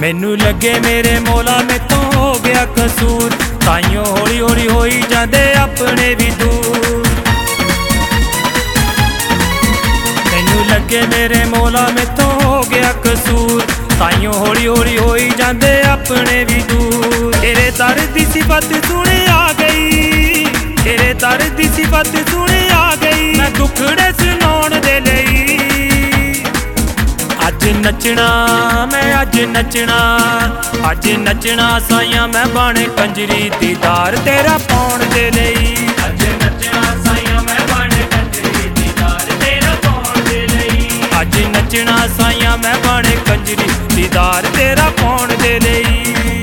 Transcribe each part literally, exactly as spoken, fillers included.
मैनू लगे मेरे मौला मैथों हो गया कसूर, ताइयों हौली हौली होई जांदे अपने भी दूर। मैनू लगे मेरे मौला मैथों हो गया कसूर, ताइयों हौली हौली होई जांदे अपने भी दूर। तेरे दर दी सिफत सुने आ गई, तेरे दर दी सिफत सुने आ गई, मैं दुखड़े सुनाउण दे लई। अज नचना मैं अज नचना, अज नचना साइयां मैं बण कंजरी, दीदार तेरा पाउण दे लई। अज नचना साइयां मैं बण कंजरी, दीदार तेरा पाउण दे लई। अज नचना साइयां मैं बण कंजरी, दीदार तेरा पाउण दे लई।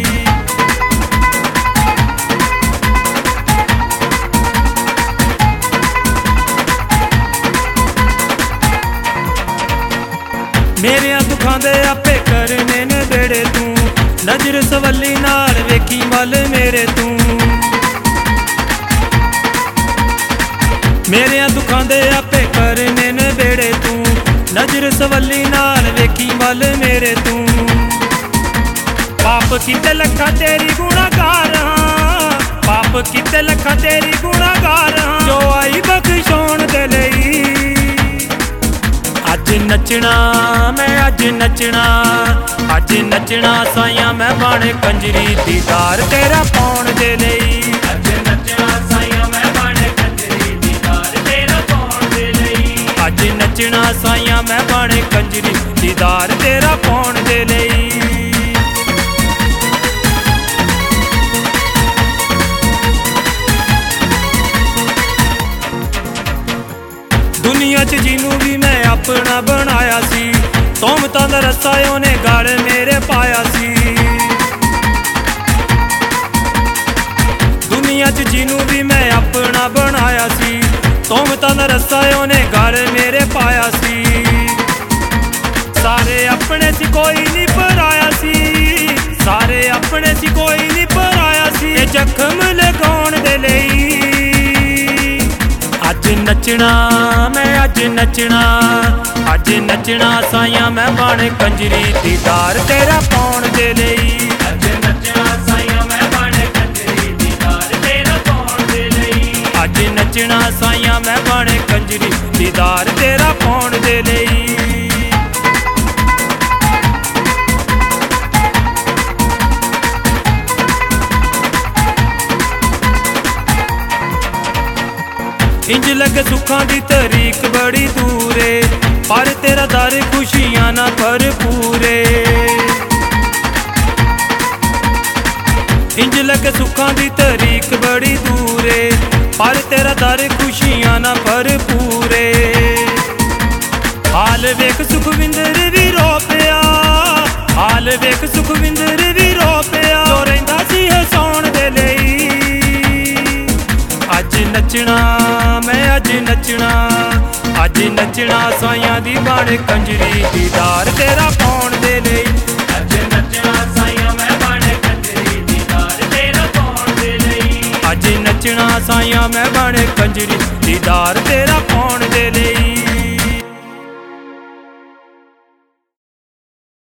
मेरे दुखां दे आपे करने ने बेड़े तू, नजर सवली नाल वेखी मल मेरे तू। मेरे दुखां दे आपे करने ने बेड़े तू, नजर सवली नाल वेखी मल मेरे तू। पाप कीते लखा तेरी गुनाहगार हां, पाप कीते लखा तेरी गुनाहगार हां, जो आई बख्शौण दे लई। अज नचना मैं अज नचना, अज नचना साइयां मैं बण कंजरी, दीदार तेरा पाउण दे लई। अज नचना साइयां मैं बण कंजरी, दीदार तेरा पाउण दे लई। अज नचना साइयां मैं बण कंजरी, दीदार तेरा पाउण दे लई। दुनिया च जिनू भी मैं अपना बनाया सी, तोहमतां दा रस्सा ओने गल मेरे पाया सी। दुनिया च जिनू भी मैं अपना बनाया सी, तोहमतां दा रस्सा ओने गल मेरे पाया सी। सारे अपने सी कोई नहीं पराया सी, सारे अपने सी कोई नहीं पराया सी, ये जख्म लगाउण दे लई। अज नचना मैं अज नचना, अज नचना साइयां मैं बण कंजरी, दीदार तेरा पाउण दे लई। अज नचना साइयां मैं बण कंजरी, दीदार तेरा पाउण दे लई। अज नचना साइयां मैं बण कंजरी, दीदार तेरा पाउण दे लई। इंज लगे सुखां दी तरीक बड़ी दूरे, पर तेरा दर खुशियां ना भरपूरे। इंज लगे सुखां दी तरीक बड़ी दूरे, पर तेरा दर खुशियां ना भरपूरे। हाल वेख सुखविंदर भी रो पिया, हाल वेख सुखविंदर भी रो पिया, जो रहिंदा सी हसाउण दे लई। अज नचना मैं अज नचना, अज नचना साइयां दी बण कंजरी, दीदार तेरा पाउण दे लई। अज नचना साइयां मैं बण कंजरी, दीदार तेरा पाउण दे लई। अज नचना साइयां मैं बण कंजरी, दीदार तेरा